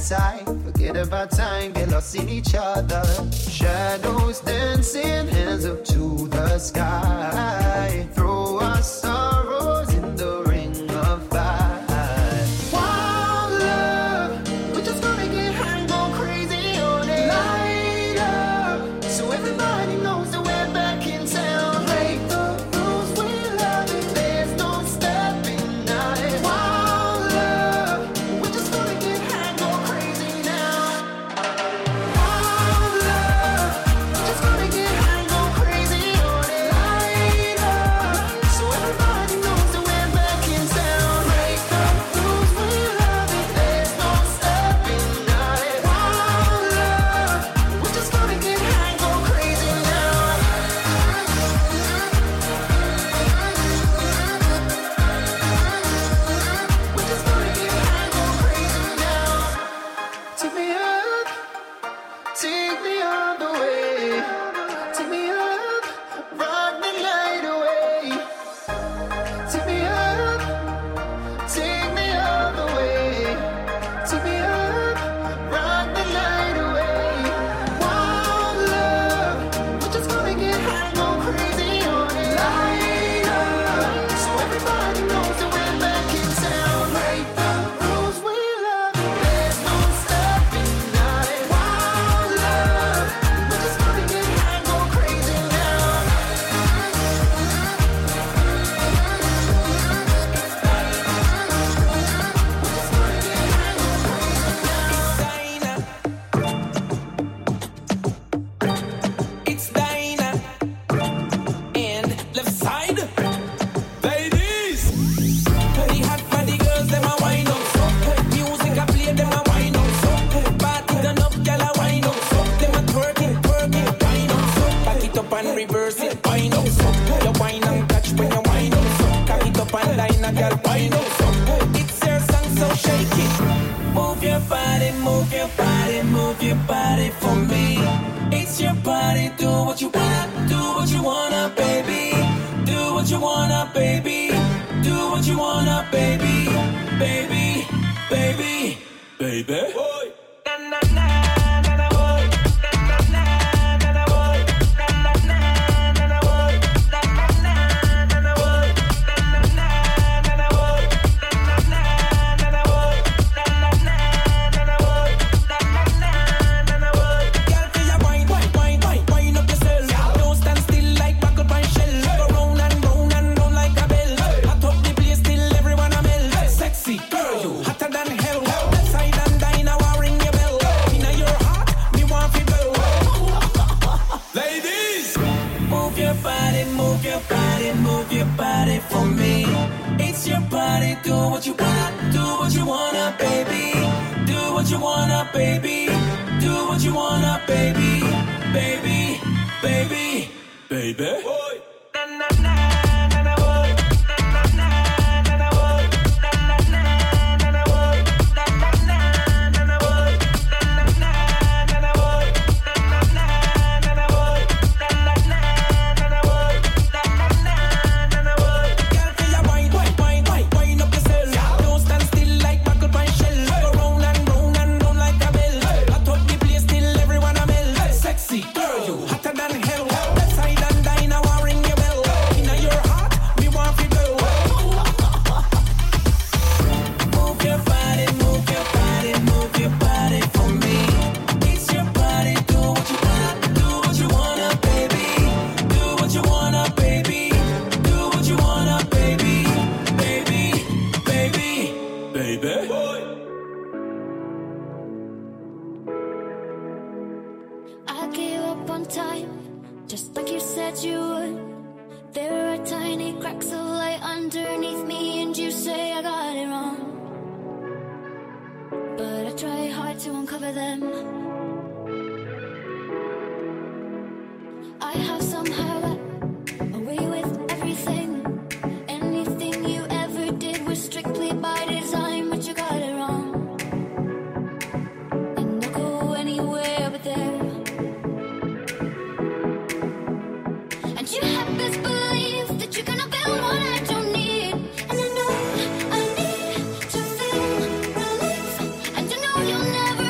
side. Forget about time, get lost in each other. Shadows dancing, hands up to the sky. Throw our sorrows in the ring of fire. Wild love, we're just gonna get high and go crazy on it. Light up, so everybody knows that we're back in town. Break the rules, we love it, there's no stopping us. Wild love, we're just gonna get high and go crazy now. Wild love, we're just gonna get high and go crazy on it. Light up, so everybody knows that we're back in town. Break the rules, we love it, there's no stopping us. Wild love, we're just gonna get high and go crazy now. We're just gonna get high and go crazy now. Take me up, take me all the way. Take me up, rock the night away. Take me up, take me all the way. Take me up, rock the night away. Wild love, we're just gonna get high and go crazy on it. Light up, so everybody knows that we're back in town. Break the rules, we love it, there's no stopping us. Wild love, we're just gonna get high and go crazy now. It's Dinah and left side. Ladies, pretty hot body girls, them a wine up. Music I play, them a wine up. Party done up, gyal a wine up. Them a twerking, twerking, wine up. Back it up and reverse it, wine up. You wine and catch when you wine up. Cock it up and line a gyal wine up. It's your song, so shake it. Move your body, move your body, move your body for me. It's your body, do what you wanna, do what you wanna, baby. Do what you wanna, baby. Do what you wanna, baby. Baby, baby, baby. Na na na na na boy. Na na na na na boy. Na na na na na boy. Na na na na na boy. Na na na na na boy. Na na na na na boy. Na na na na na boy. Na na na na na boy. Girl, feel your wine, wine, wine, wine up yourself. Don't stand still like buckle by shell. Go round and round and round like a bell. Hot up the place till everyone a melt. Sexy girl, you hotter than hell. Left side and Dinah will ring your bell. Inna your heart, me want fi bell. Ladies, move your body, move your body, move your body for me. It's your body, do what you wanna, do what you wanna, baby. Do what you wanna, baby. Do what you wanna, baby. Baby, baby, baby. Na na na na na boy. Na na na na na boy. Na na na na na boy. Na na na na na boy. Na na na na na boy. Na na na na na boy. Na na na na na boy. Na na na na na boy. Girl, feel your wine, wine, wine, wine, wine up yourself. Don't stand still like buckle by shell. Go round and round and round like a bell. Hot up the place till everyone a melt. Sexy girl, you hotter than hell. Left side and Dinah will ring your bell. Inna your heart, me want fi bell. Move your body, move your body, move your body for me. It's your body, do what you wanna, do what you wanna, baby. Do what you wanna, baby. Do what you wanna, baby. Baby, baby, baby. I gave up on time, just like you said you would. There are tiny cracks of light underneath me, and you say I got it wrong. But I try hard to uncover them. I have somehow got away with everything. Anything you ever did was strictly by design, but you got it wrong. And I'll go anywhere but there. And you have this belief that you're gonna build what I don't need. And I know I need to feel relief. And you know you'll never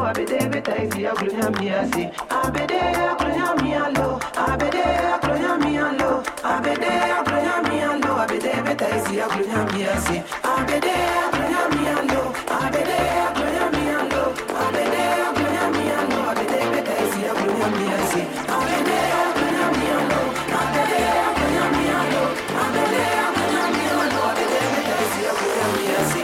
abede betaisi aglunya miasi abede aglunya mialo abede aglunya mialo abede aglunya mialo abede betaisi aglunya miasi abede aglunya mialo abede aglunya mialo abede aglunya mialo abede betaisi aglunya miasi abede aglunya mialo abede aglunya mialo abede aglunya mialo abede betaisi aglunya miasi.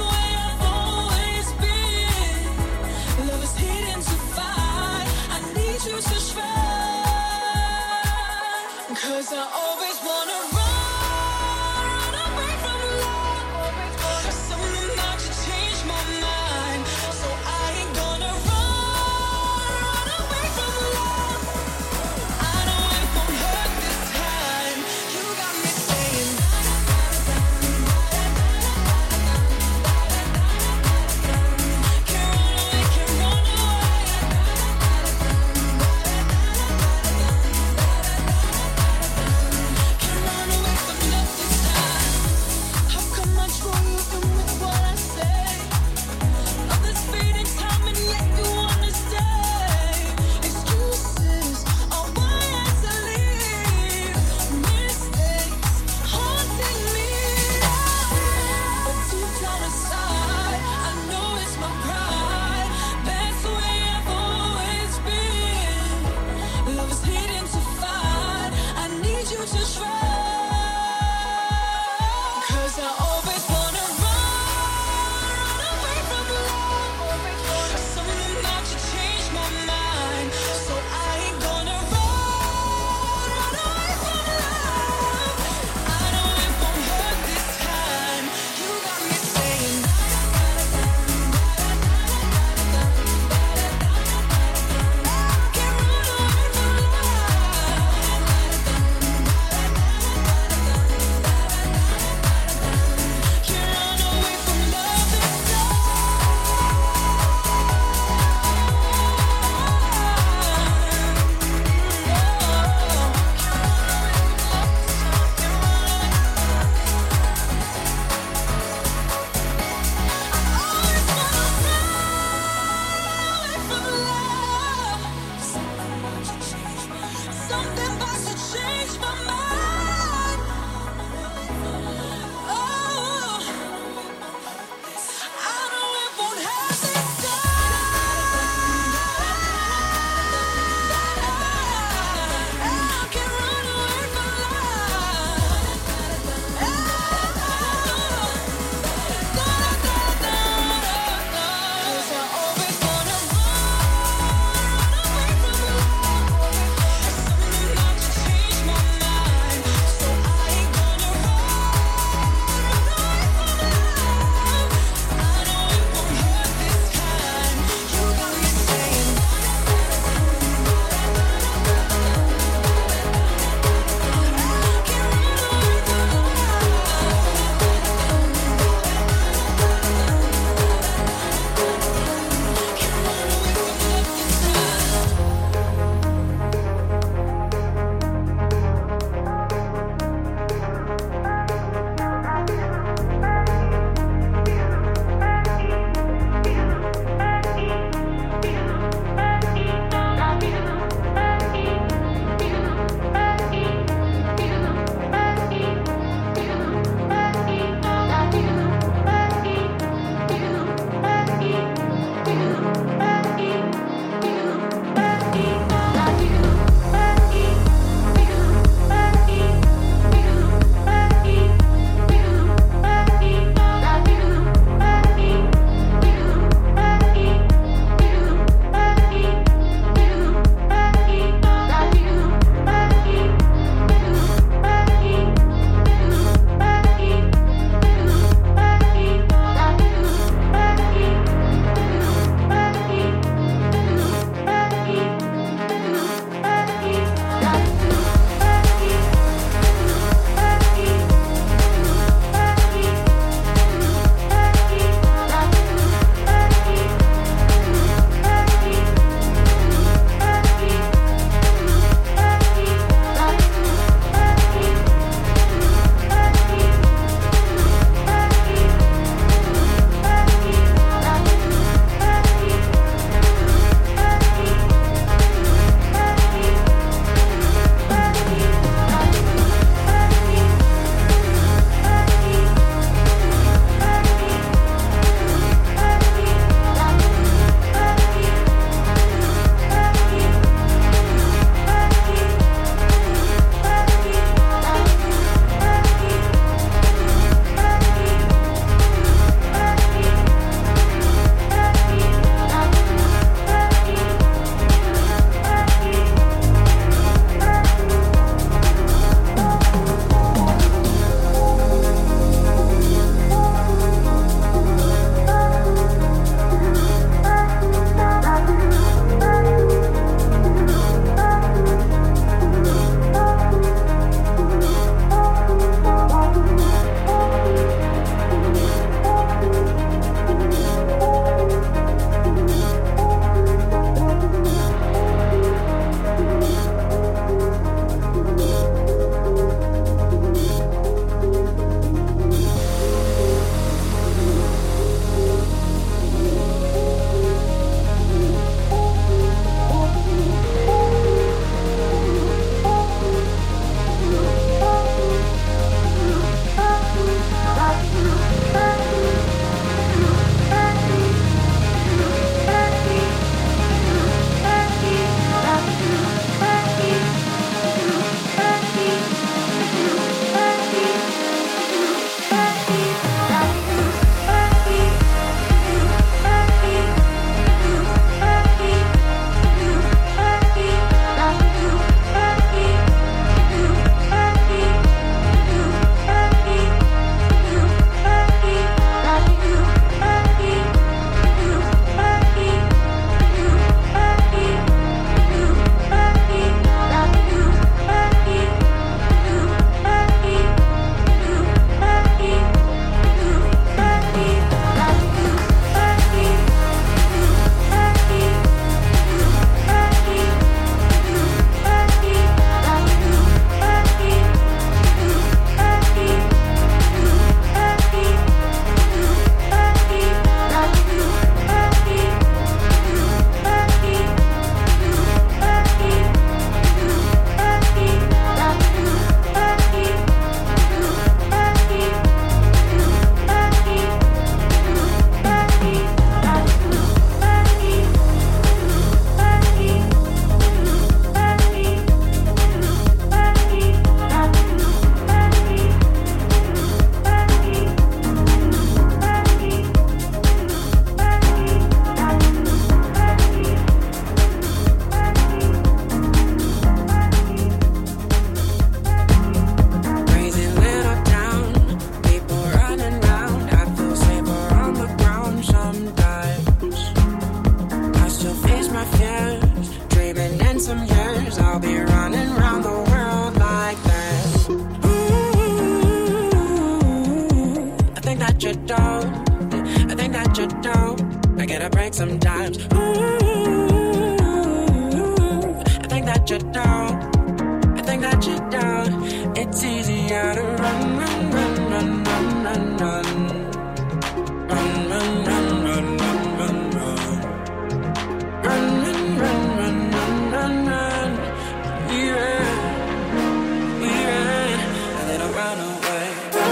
Love is hidden to fight. I need something about to change my mind. Oh, I know it won't have this time. I can run away for life. Something I'll be running round the world like that. Ooh, I think that you don't. I think that you don't. I get a break sometimes. Ooh, I think that you don't. I think that you don't. It's easier to run, run, run, run, run, run, run. Run, run, run, run, run, run, run. Run, run, run, run, run, run, run. We ran a little runaway.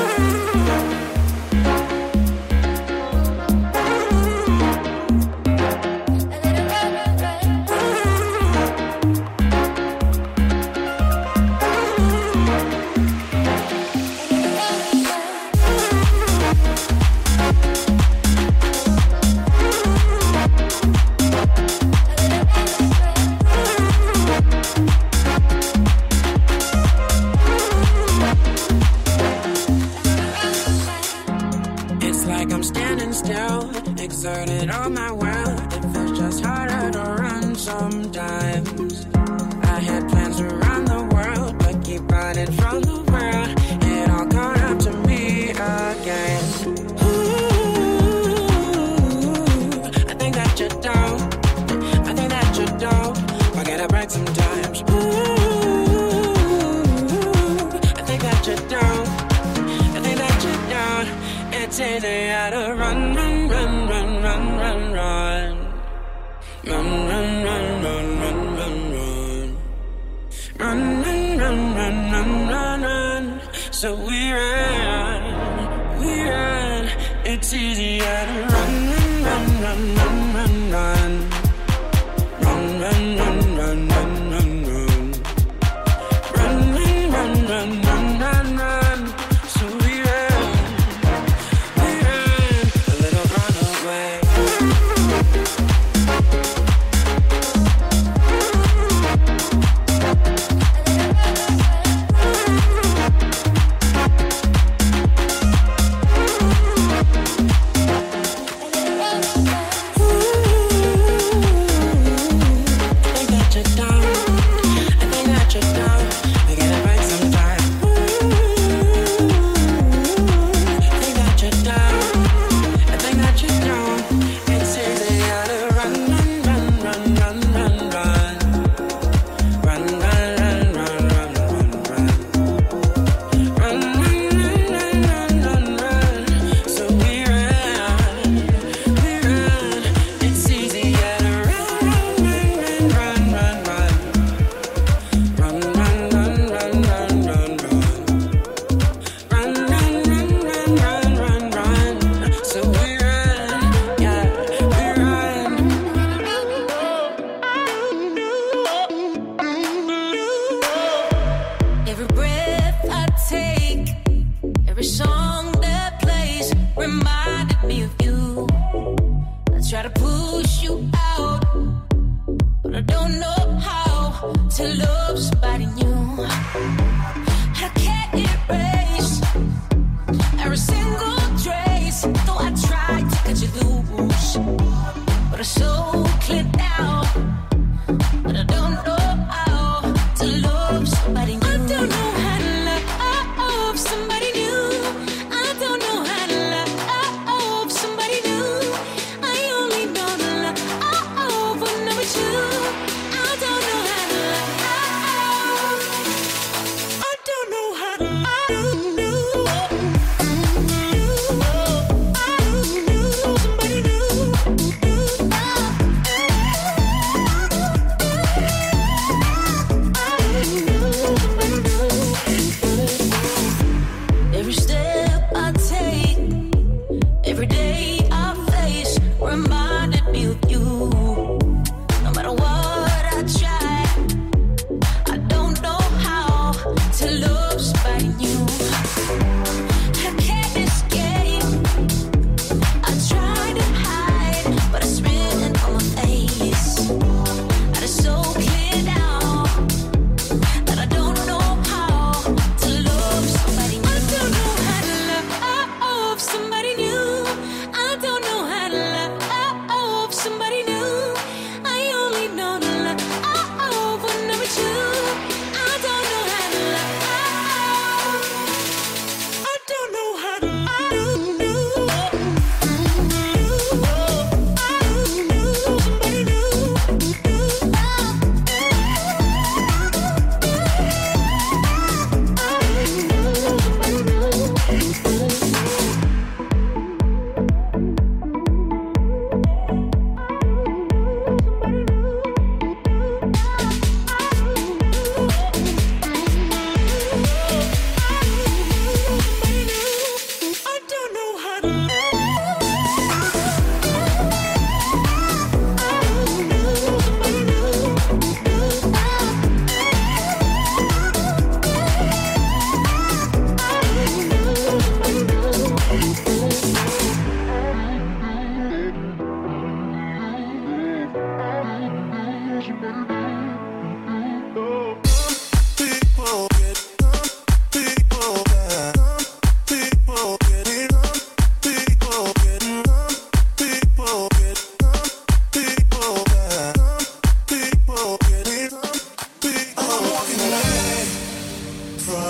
Exerted all my will, it feels just harder to run sometimes. I had plans to run the world, but keep running from the world. It all caught up to me again. Ooh, I think that you don't. I think that you don't. I get a break sometimes. Ooh, I think that you don't. I think that you don't. It's easier to run, run, run, run, run, run, run. Run, run, run, run, run, run, run. Run, run, run, run, run, run, run. So we ran. It's easier to run, run, run, run, run, run. Run, run, run, run, run, run, run. Run, run, run, run, run, run, run. So we ran. A little runaway.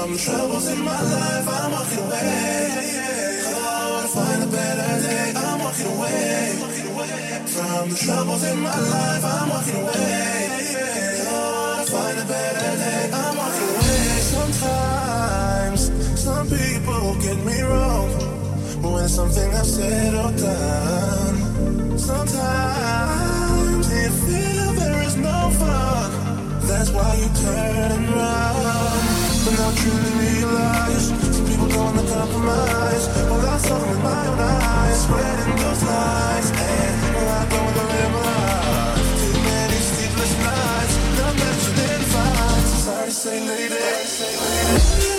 From the troubles in my life, I'm walking away. Oh, to find a better day, I'm walking away. From the troubles in my life, I'm walking away. Oh, to find a better day, I'm walking away. Sometimes, some people get me wrong when it's something I've said or done. Sometimes you feel there is no fun. That's why you turn and run. But now truly realize some people don't wanna compromise. Well, I saw them with my own eyes, spreading those lies. And well, I don't wanna live my life. Too many sleepless nights, not mentioning fights. Sorry to say, lady.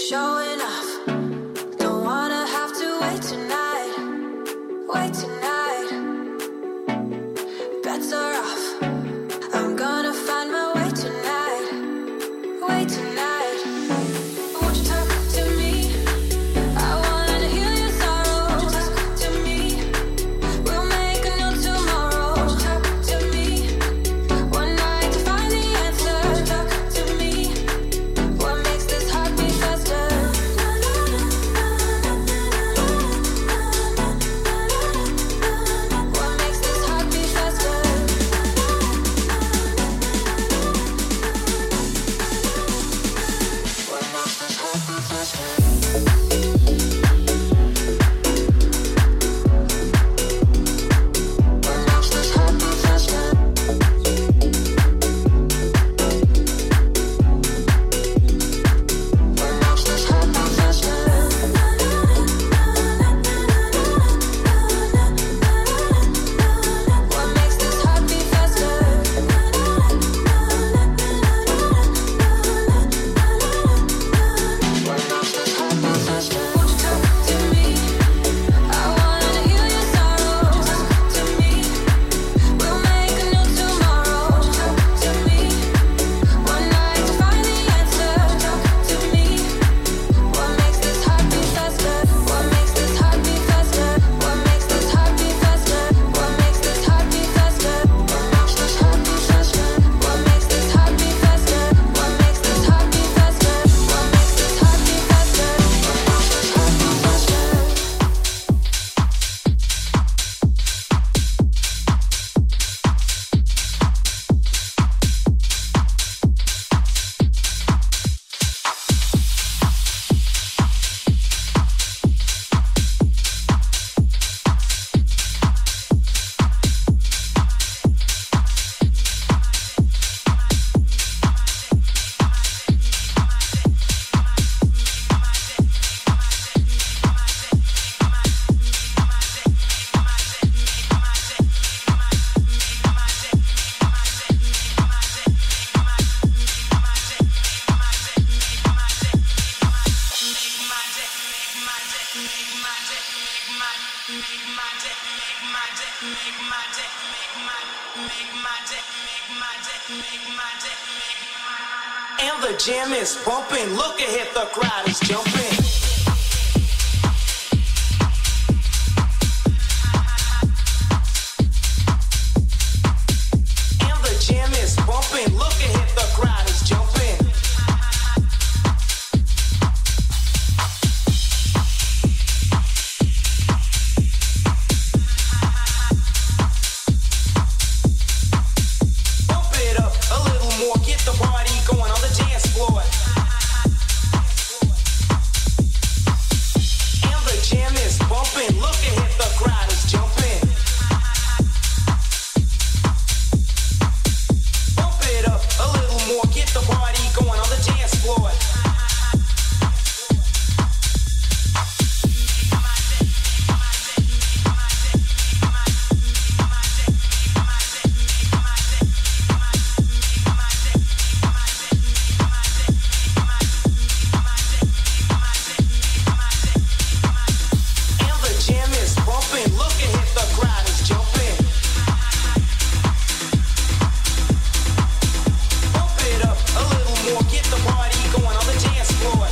showing off. Don't wanna have to wait tonight. Wait tonight. Bets are off. I'm gonna find my way tonight. Wait tonight. Won't you talk to me? I wanna heal your sorrow. Won't you talk to me? We'll make a new tomorrow. Won't you talk to me? One night to find the answer. Won't you talk to me? What makes this heart beat faster? What makes this heart beat faster? What makes this heart beat faster? What makes this heart beat faster? What makes this heart beat faster? What makes this heart beat faster? What makes this heart beat faster? Won't you talk to me? I wanna heal your sorrow. Won't you talk to me? We'll make a new tomorrow. Won't you talk to me? One night to find the answer. Won't you talk to me? What makes this heart beat faster? What makes this heart beat faster? What makes this heart beat faster? What makes this heart beat faster? What makes this heart beat faster? What makes this heart beat faster? What makes this heart beat faster? What makes this heart beat faster? What makes this heart beat faster? And the jam is pumping. Look ahead, the crowd is jumping. And the jam is pumping. Look ahead, the crowd is jumping. Bump it up a little more. Get the party going on the dance floor. And the jam is bumping. Look ahead, the crowd is jumping. Bump it up a little more. Get the party going on the dance floor. And the jam is bumping. Look ahead, the crowd is jumping. Bump it up a little more. Get the party going on the dance floor.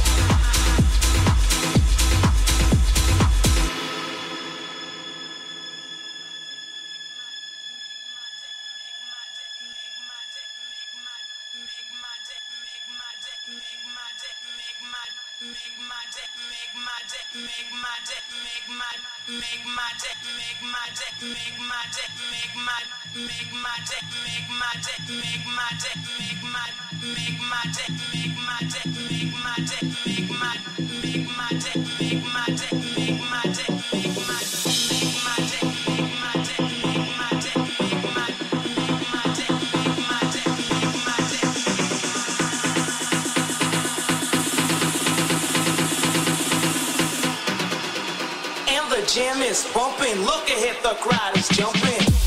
And the jam is bumping. Look ahead, the crowd is jumping.